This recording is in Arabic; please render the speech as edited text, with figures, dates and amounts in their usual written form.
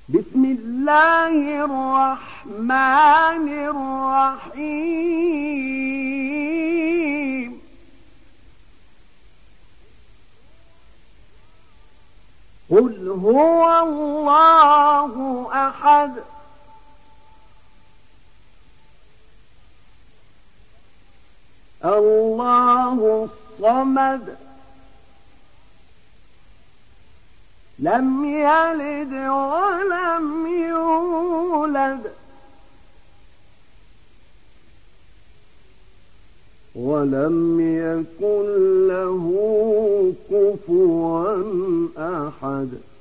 بسم الله الرحمن الرحيم قل هو الله أحد الله الصمد لم يلد ولم يولد ولم يكن له كفوا أحد